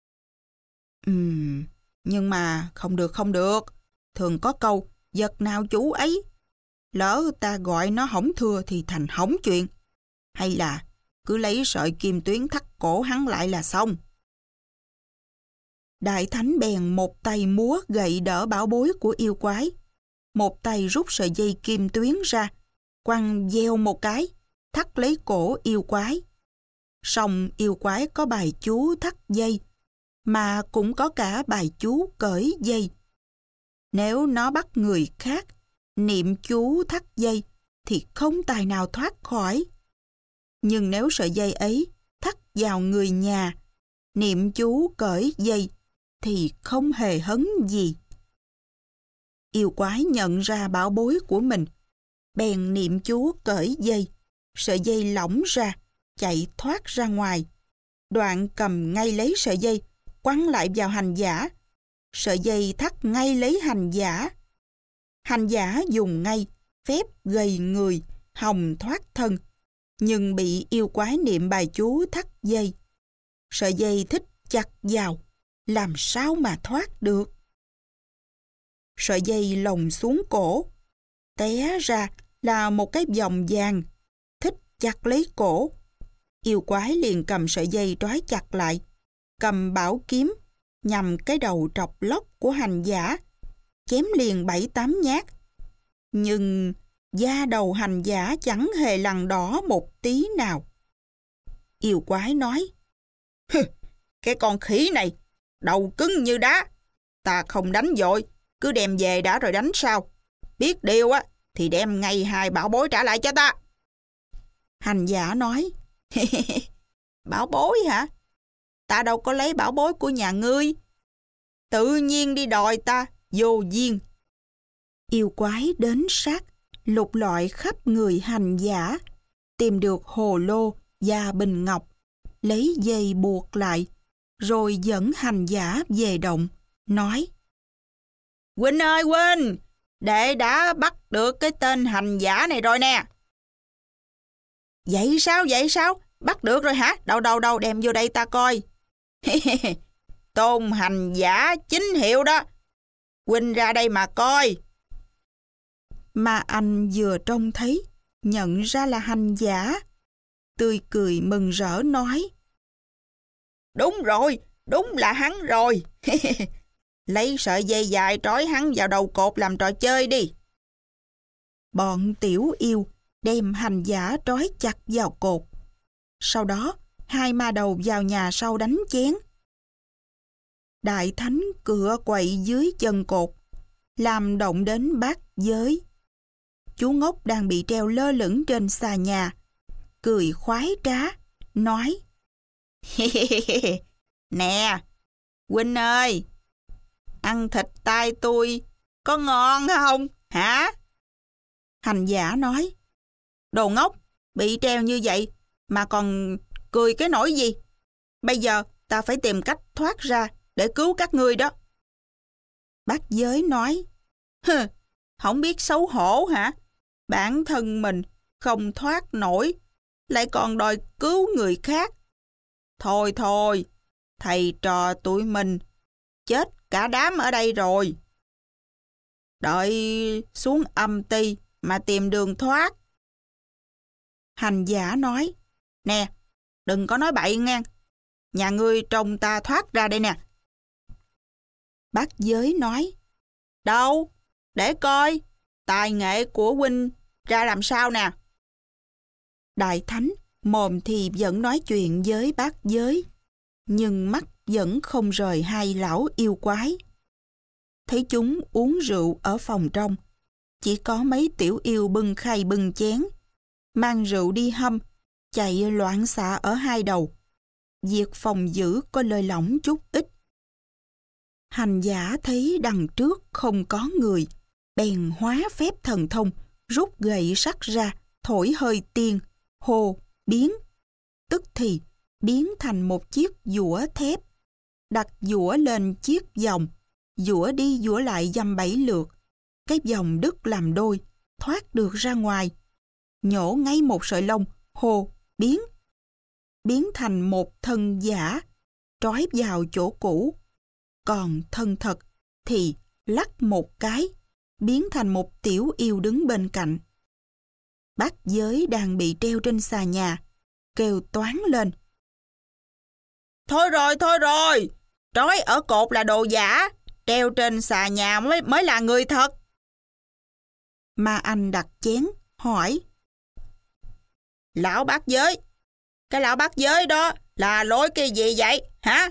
Nhưng mà không được. Thường có câu, vật nào chủ ấy. Lỡ ta gọi nó hỏng thưa thì thành hỏng chuyện. Hay là cứ lấy sợi kim tuyến thắt cổ hắn lại là xong. Đại thánh bèn một tay múa gậy đỡ bảo bối của yêu quái, một tay rút sợi dây kim tuyến ra, quăng gieo một cái, thắt lấy cổ yêu quái. Song yêu quái có bài chú thắt dây, mà cũng có cả bài chú cởi dây. Nếu nó bắt người khác niệm chú thắt dây thì không tài nào thoát khỏi. Nhưng nếu sợi dây ấy thắt vào người nhà, niệm chú cởi dây thì không hề hấn gì. Yêu quái nhận ra bảo bối của mình, bèn niệm chú cởi dây, sợi dây lỏng ra, chạy thoát ra ngoài. Đoạn cầm ngay lấy sợi dây, quăng lại vào hành giả. Sợi dây thắt ngay lấy hành giả. Hành giả dùng ngay phép gầy người, hòng thoát thân, nhưng bị yêu quái niệm bài chú thắt dây. Sợi dây thích chặt vào, làm sao mà thoát được. Sợi dây lồng xuống cổ, té ra là một cái vòng vàng, thích chặt lấy cổ. Yêu quái liền cầm sợi dây trói chặt lại, cầm bảo kiếm nhằm cái đầu trọc lóc của hành giả, chém liền 7-8 nhát. Nhưng da đầu hành giả chẳng hề lằn đỏ một tí nào. Yêu quái nói: cái con khỉ này, đầu cứng như đá. Ta không đánh vội, cứ đem về đã rồi đánh sau. Biết điều á, thì đem ngay 2 bảo bối trả lại cho ta. Hành giả nói: bảo bối hả? Ta đâu có lấy bảo bối của nhà ngươi. Tự nhiên đi đòi ta, vô duyên. Yêu quái đến sát, lục lọi khắp người hành giả, tìm được hồ lô và bình ngọc, lấy dây buộc lại, rồi dẫn hành giả về động, nói: huynh ơi huynh, đệ đã bắt được cái tên hành giả này rồi nè. Vậy sao? Bắt được rồi hả? Đâu, đem vô đây ta coi. Tôn hành giả chính hiệu đó. Huynh ra đây mà coi. Mà anh vừa trông thấy, nhận ra là hành giả, tươi cười mừng rỡ nói: đúng rồi, đúng là hắn rồi. Lấy sợi dây dài trói hắn vào đầu cột làm trò chơi đi. Bọn tiểu yêu đem hành giả trói chặt vào cột. Sau đó, 2 ma đầu vào nhà sau đánh chén. Đại thánh cựa quậy dưới chân cột, làm động đến bát giới. Chú ngốc đang bị treo lơ lửng trên xà nhà, cười khoái trá, nói: nè, huynh ơi, ăn thịt tai tôi có ngon không, hả? Hành giả nói: đồ ngốc, bị treo như vậy mà còn cười cái nỗi gì? Bây giờ ta phải tìm cách thoát ra để cứu các ngươi đó. Bát giới nói: không biết xấu hổ hả? Bản thân mình không thoát nổi, lại còn đòi cứu người khác. Thôi, thầy trò tụi mình chết cả đám ở đây rồi. Đợi xuống âm ty mà tìm đường thoát. Hành giả nói: nè, đừng có nói bậy ngang. Nhà ngươi trông ta thoát ra đây nè. Bát giới nói: đâu, để coi tài nghệ của huynh ra làm sao nè. Đại thánh mồm thì vẫn nói chuyện với bát giới, nhưng mắt vẫn không rời 2 lão yêu quái. Thấy chúng uống rượu ở phòng trong, chỉ có mấy tiểu yêu bưng khay bưng chén, mang rượu đi hâm, chạy loạn xạ ở 2 đầu. Việc phòng giữ có lơi lỏng chút ít. Hành giả thấy đằng trước không có người, bèn hóa phép thần thông, rút gậy sắt ra, thổi hơi tiên, hô, biến. Tức thì biến thành một chiếc giũa thép, đặt giũa lên chiếc vòng, giũa đi giũa lại dăm 7 lượt. Cái vòng đứt làm đôi, thoát được ra ngoài, nhổ ngay một sợi lông, hô, biến. Biến thành một thân giả, trói vào chỗ cũ. Còn thân thật thì lắc một cái, biến thành một tiểu yêu đứng bên cạnh. Bát Giới đang bị treo trên xà nhà, kêu toáng lên. Thôi rồi, trói ở cột là đồ giả, treo trên xà nhà mới là người thật. Ma Anh đặt chén, hỏi. Lão Bát Giới, cái lão Bát Giới đó là lối cái gì vậy, hả?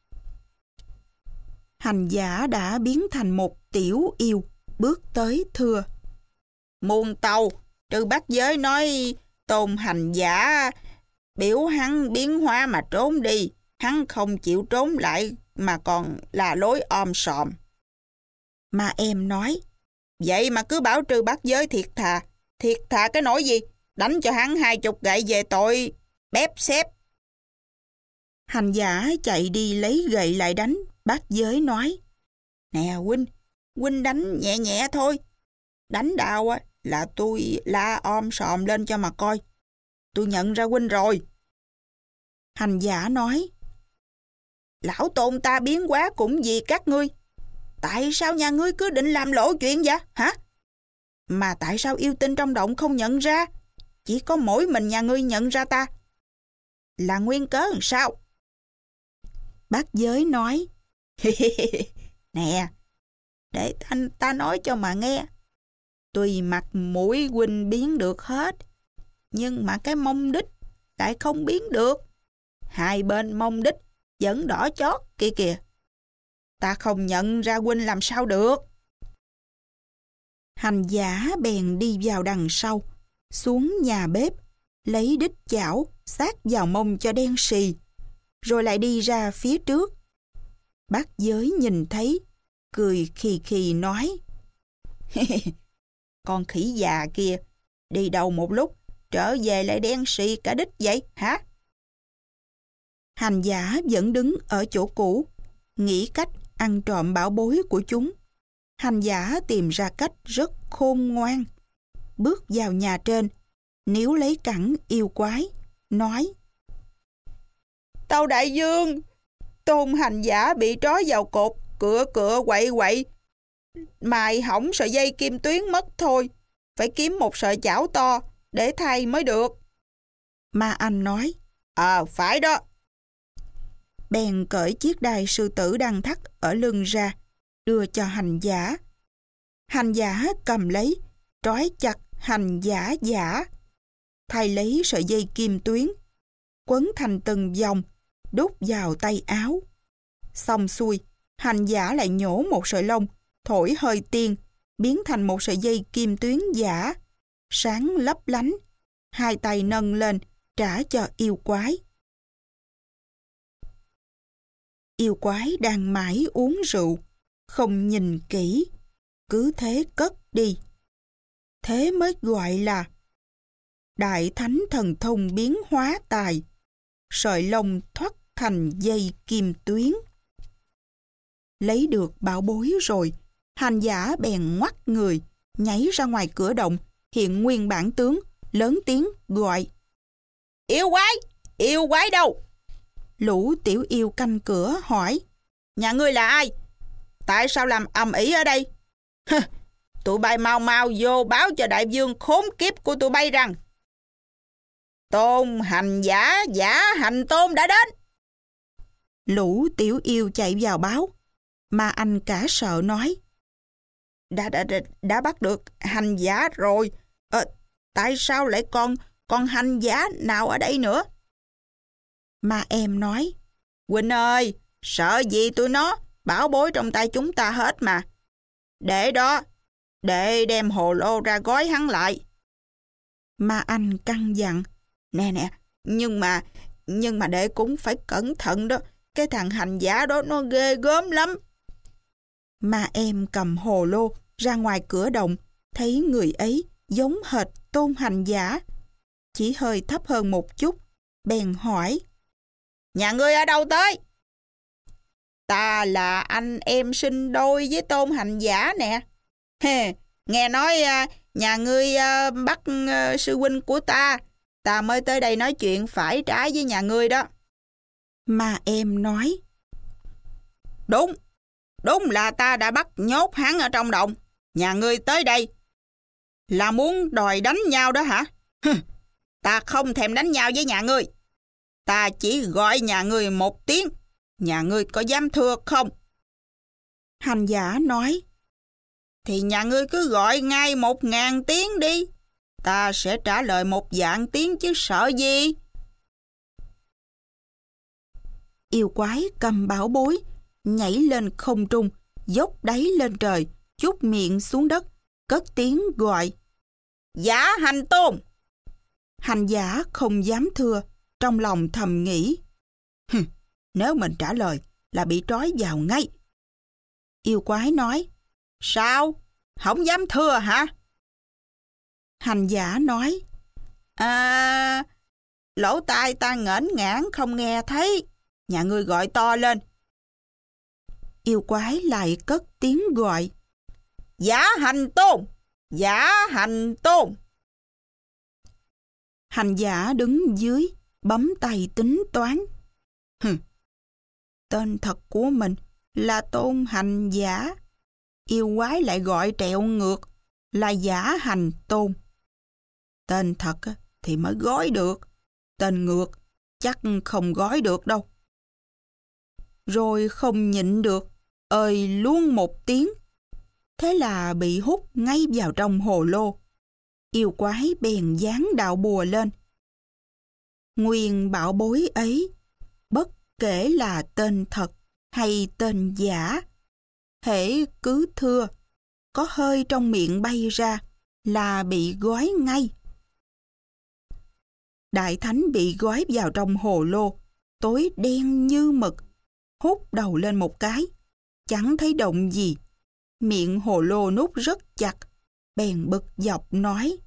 Hành giả đã biến thành một tiểu yêu, bước tới thưa. Muôn tàu, trừ Bát Giới nói tôn hành giả biểu hắn biến hóa mà trốn đi. Hắn không chịu trốn lại mà còn là lối om sòm. Mà em nói, vậy mà cứ bảo trừ Bát Giới thiệt thà cái nỗi gì, đánh cho hắn 20 gậy về tội bép xép. Hành giả chạy đi lấy gậy lại đánh. Bát Giới nói, nè huynh đánh nhẹ nhẹ thôi, đánh đau là tôi la om sòm lên cho mà coi, tôi nhận ra huynh rồi. Hành giả nói, lão tôn ta biến hóa cũng vì các ngươi, tại sao nhà ngươi cứ định làm lỗ chuyện vậy, hả? Mà tại sao yêu tinh trong động không nhận ra, chỉ có mỗi mình nhà ngươi nhận ra ta? Là nguyên cớ làm sao? Bát Giới nói, nè, để ta nói cho mà nghe. Tuy mặt mũi huynh biến được hết, nhưng mà cái mông đít lại không biến được. Hai bên mông đít vẫn đỏ chót kia kìa. Ta không nhận ra huynh làm sao được. Hành giả bèn đi vào đằng sau, xuống nhà bếp, lấy đít chảo sát vào mông cho đen sì, rồi lại đi ra phía trước. Bát Giới nhìn thấy, cười khì khì nói, con khỉ già kia, đi đâu một lúc, trở về lại đen sì cả đít vậy, hả? Hành giả vẫn đứng ở chỗ cũ, nghĩ cách ăn trộm bảo bối của chúng. Hành giả tìm ra cách rất khôn ngoan. Bước vào nhà trên, níu lấy cẳng yêu quái, nói, tâu đại vương, tôn hành giả bị trói vào cột, cựa quậy, mài hỏng sợi dây kim tuyến mất thôi, phải kiếm một sợi chảo to để thay mới được. Ma Anh nói, phải đó. Bèn cởi chiếc đai sư tử đang thắt ở lưng ra, đưa cho hành giả. Hành giả cầm lấy, trói chặt hành giả giả, thay lấy sợi dây kim tuyến, quấn thành từng vòng, đút vào tay áo. Xong xuôi, hành giả lại nhổ một sợi lông, thổi hơi tiên, biến thành một sợi dây kim tuyến giả, sáng lấp lánh, hai tay nâng lên, trả cho yêu quái. Yêu quái đang mãi uống rượu, không nhìn kỹ, cứ thế cất đi. Thế mới gọi là đại thánh thần thông biến hóa tài, sợi lông thoát thành dây kim tuyến. Lấy được bảo bối rồi, hành giả bèn ngoắt người, nhảy ra ngoài cửa động, hiện nguyên bản tướng, lớn tiếng gọi, yêu quái đâu? Lũ tiểu yêu canh cửa hỏi, nhà ngươi là ai? Tại sao làm ầm ĩ ở đây? Tụi bay mau vô báo cho đại vương khốn kiếp của tụi bay rằng tôn hành giả hành tôn đã đến. Lũ tiểu yêu chạy vào báo. Ma Anh cả sợ nói, đã bắt được hành giả rồi. Tại sao lại còn hành giả nào ở đây nữa? Ma Em nói, huynh ơi, sợ gì tụi nó, bảo bối trong tay chúng ta hết mà. Để đó, để đem hồ lô ra gói hắn lại. Ma Anh căn dặn, nè, nhưng mà đệ cũng phải cẩn thận đó, cái thằng hành giả đó nó ghê gớm lắm. Mà em cầm hồ lô ra ngoài cửa động, thấy người ấy giống hệt Tôn Hành Giả, chỉ hơi thấp hơn một chút, bèn hỏi: "Nhà ngươi ở đâu tới?" "Ta là anh em sinh đôi với Tôn Hành Giả nè. Nghe nói nhà ngươi bắt sư huynh của ta mới tới đây nói chuyện phải trái với nhà ngươi đó." Mà em nói: Đúng là ta đã bắt nhốt hắn ở trong động. Nhà ngươi tới đây là muốn đòi đánh nhau đó hả? Ta không thèm đánh nhau với nhà ngươi. Ta chỉ gọi nhà ngươi một tiếng. Nhà ngươi có dám thưa không? Hành Giả nói: "Thì nhà ngươi cứ gọi ngay 1000 tiếng đi. Ta sẽ trả lời 1,000 tiếng chứ sợ gì." Yêu quái cầm bảo bối, nhảy lên không trung, dốc đáy lên trời, chút miệng xuống đất, cất tiếng gọi: "Giả Hành Tôn!" Hành Giả không dám thưa, trong lòng thầm nghĩ: Nếu mình trả lời là bị trói vào ngay. Yêu quái nói: "Sao? Không dám thưa hả?" Hành Giả nói: Lỗ tai ta ngễnh ngãn không nghe thấy. Nhà ngươi gọi to lên." Yêu quái lại cất tiếng gọi: "Giả Hành Tôn! Giả Hành Tôn!" Hành Giả đứng dưới, bấm tay tính toán. Tên thật của mình là Tôn Hành Giả. Yêu quái lại gọi trẹo ngược là Giả Hành Tôn. Tên thật thì mới gói được. Tên ngược chắc không gói được đâu. Rồi không nhịn được, ơi luôn một tiếng. Thế là bị hút ngay vào trong hồ lô. Yêu quái bèn giáng đạo bùa lên. Nguyên bảo bối ấy, bất kể là tên thật hay tên giả, hễ cứ thưa, có hơi trong miệng bay ra là bị gói ngay. Đại Thánh bị gói vào trong hồ lô, tối đen như mực, hút đầu lên một cái, chẳng thấy động gì. Miệng hồ lô nút rất chặt, bèn bực dọc nói: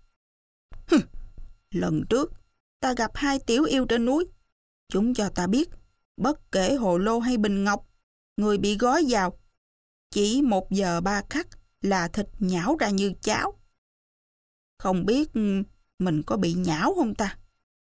"Lần trước ta gặp 2 tiểu yêu trên núi, chúng cho ta biết bất kể hồ lô hay bình ngọc, người bị gói vào, chỉ 1 giờ 3 khắc là thịt nhão ra như cháo. Không biết mình có bị nhão không ta?"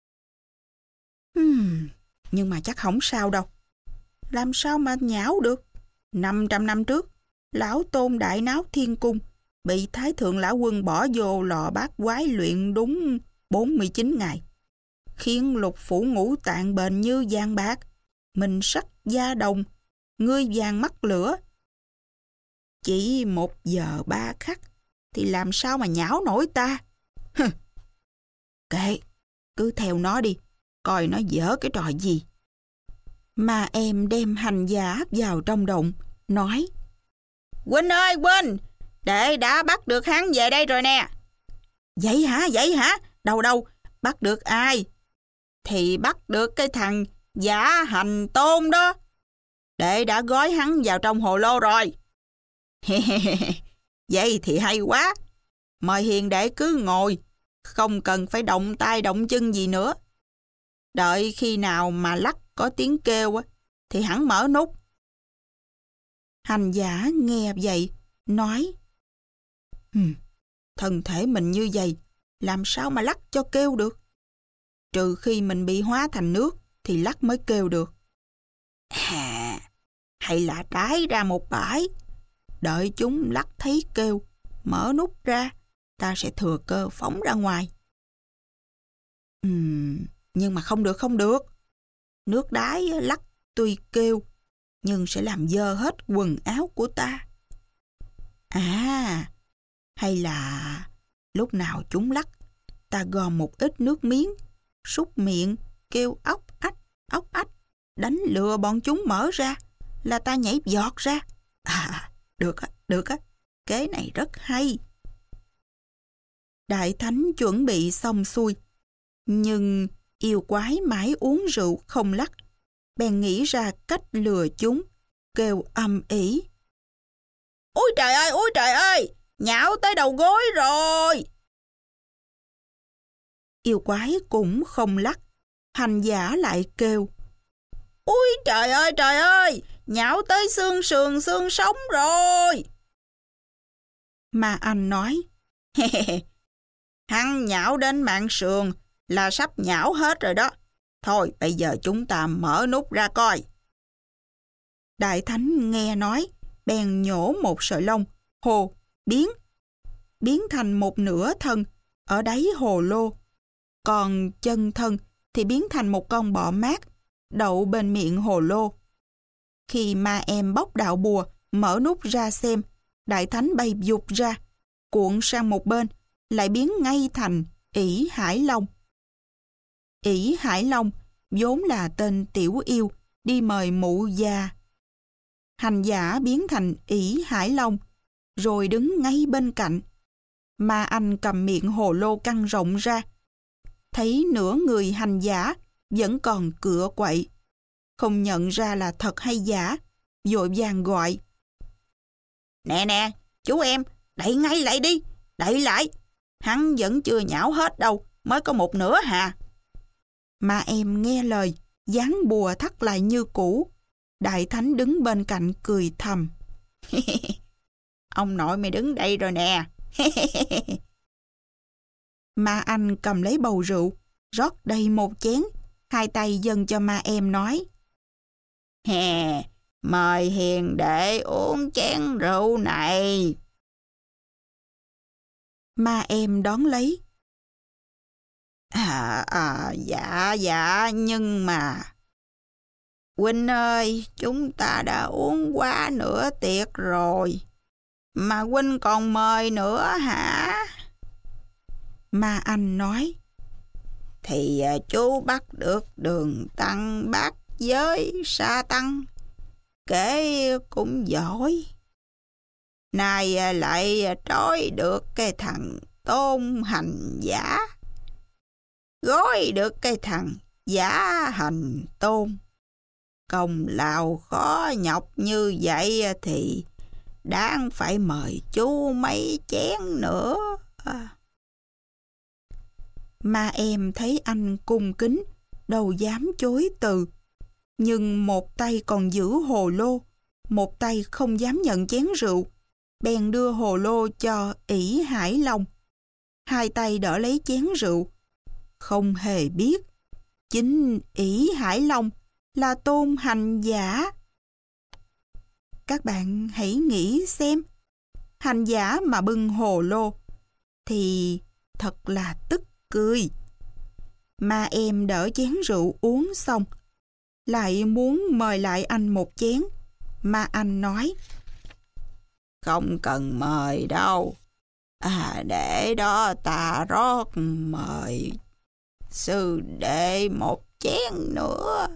Nhưng mà chắc không sao đâu. Làm sao mà nhão được? 500 năm trước, lão Tôn đại náo thiên cung, bị Thái Thượng Lão Quân bỏ vô lò bát quái luyện đúng 49 ngày, khiến lục phủ ngũ tạng bền như vàng bạc, mình sắc da đồng, ngươi vàng mắt lửa. Chỉ 1 giờ 3 khắc thì làm sao mà nhão nổi ta? Kệ, cứ theo nó đi, coi nó dở cái trò gì. Mà em đem Hành Giả vào trong động, nói: "Huynh ơi huynh, đệ đã bắt được hắn về đây rồi nè." Vậy hả? Đâu, bắt được ai? Thì bắt được cái thằng Giả Hành Tôn đó. Đệ đã gói hắn vào trong hồ lô rồi. Vậy thì hay quá. Mời hiền đệ cứ ngồi, không cần phải động tay động chân gì nữa. Đợi khi nào mà lắc có tiếng kêu thì hắn mở nút. Hành Giả nghe vậy, nói: Thân thể mình như vậy, làm sao mà lắc cho kêu được? Trừ khi mình bị hóa thành nước thì lắc mới kêu được. Hay là trái ra một bãi, đợi chúng lắc thấy kêu, mở nút ra, ta sẽ thừa cơ phóng ra ngoài. Nhưng mà không được. Nước đái lắc tuy kêu, nhưng sẽ làm dơ hết quần áo của ta. Hay là lúc nào chúng lắc, ta gom một ít nước miếng, súc miệng, kêu ốc ách, đánh lừa bọn chúng mở ra, là ta nhảy giọt ra. Được á, kế này rất hay. Đại Thánh chuẩn bị xong xuôi, nhưng yêu quái mãi uống rượu không lắc, bèn nghĩ ra cách lừa chúng, kêu âm ỉ: Ôi trời ơi, nhão tới đầu gối rồi. Yêu quái cũng không lắc, hành giả lại kêu. Ôi trời ơi, nhão tới xương sườn xương sống rồi. Ma Anh nói, Hắn nhão đến mạng sườn là sắp nhão hết rồi đó. Thôi bây giờ chúng ta mở nút ra coi. Đại Thánh nghe nói, bèn nhổ một sợi lông, hồ, biến thành một nửa thân ở đáy hồ lô. Còn chân thân thì biến thành một con bọ mát đậu bên miệng hồ lô. Khi ma em bóc đạo bùa, mở nút ra xem, Đại Thánh bay vụt ra, cuộn sang một bên, lại biến ngay thành ỷ Hải Long. ỷ Hải Long vốn là tên tiểu yêu đi mời mụ già. Hành giả biến thành ỷ Hải Long, rồi đứng ngay bên cạnh. Ma Anh cầm miệng hồ lô căng rộng ra, thấy nửa người hành giả vẫn còn cựa quậy, không nhận ra là thật hay giả, vội vàng gọi. Nè, chú em, đậy ngay lại đi, đậy lại. Hắn vẫn chưa nhão hết đâu, mới có một nửa hà. Ma em nghe lời, dán bùa thắt lại như cũ. Đại Thánh đứng bên cạnh cười thầm. Ông nội mày đứng đây rồi nè. Ma Anh cầm lấy bầu rượu, rót đầy một chén, hai tay dâng cho ma em nói. Mời hiền đệ uống chén rượu này. Ma em đón lấy. Dạ, nhưng mà... Huynh ơi, chúng ta đã uống quá nửa tiệc rồi. Mà huynh còn mời nữa hả? Ma Anh nói. Thì chú bắt được Đường Tăng bát giới sa tăng, kể cũng giỏi. Nay lại trói được cái thằng Tôn Hành Giả, gói được cái thằng Giả Hành Tôn. Công lao khó nhọc như vậy thì đáng phải mời chú mấy chén nữa. Ma em thấy anh cung kính, đâu dám chối từ. Nhưng một tay còn giữ hồ lô, một tay không dám nhận chén rượu. Bèn đưa hồ lô cho ỷ Hải Long. Hai tay đỡ lấy chén rượu. Không hề biết, chính ỷ Hải Long là Tôn Hành Giả. Các bạn hãy nghĩ xem, hành giả mà bưng hồ lô thì thật là tức cười. Ma em đỡ chén rượu uống xong, lại muốn mời lại anh một chén. Ma Anh nói. Không cần mời đâu. Để đó ta rót mời sư đệ một chén nữa.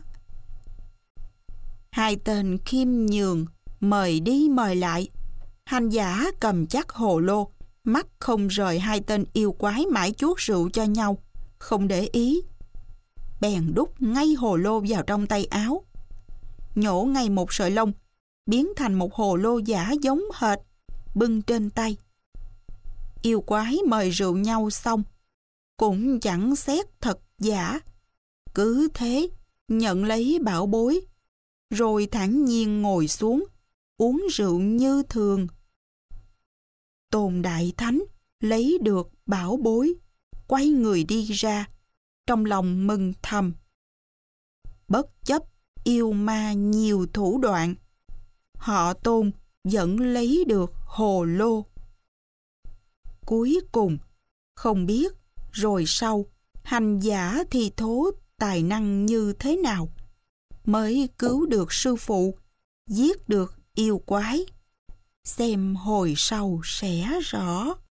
Hai tên khiêm nhường mời đi mời lại. Hành giả cầm chắc hồ lô, mắt không rời hai tên yêu quái mãi chuốt rượu cho nhau, không để ý. Bèn đút ngay hồ lô vào trong tay áo, nhổ ngay một sợi lông, biến thành một hồ lô giả giống hệt, bưng trên tay. Yêu quái mời rượu nhau xong, cũng chẳng xét thật giả, cứ thế nhận lấy bảo bối, rồi thản nhiên ngồi xuống, uống rượu như thường. Tôn Đại Thánh lấy được bảo bối, quay người đi ra, trong lòng mừng thầm. Bất chấp yêu ma nhiều thủ đoạn, họ Tôn vẫn lấy được hồ lô. Cuối cùng, không biết rồi sau, hành giả thi thố tài năng như thế nào mới cứu được sư phụ, giết được yêu quái. Xem hồi sau sẽ rõ.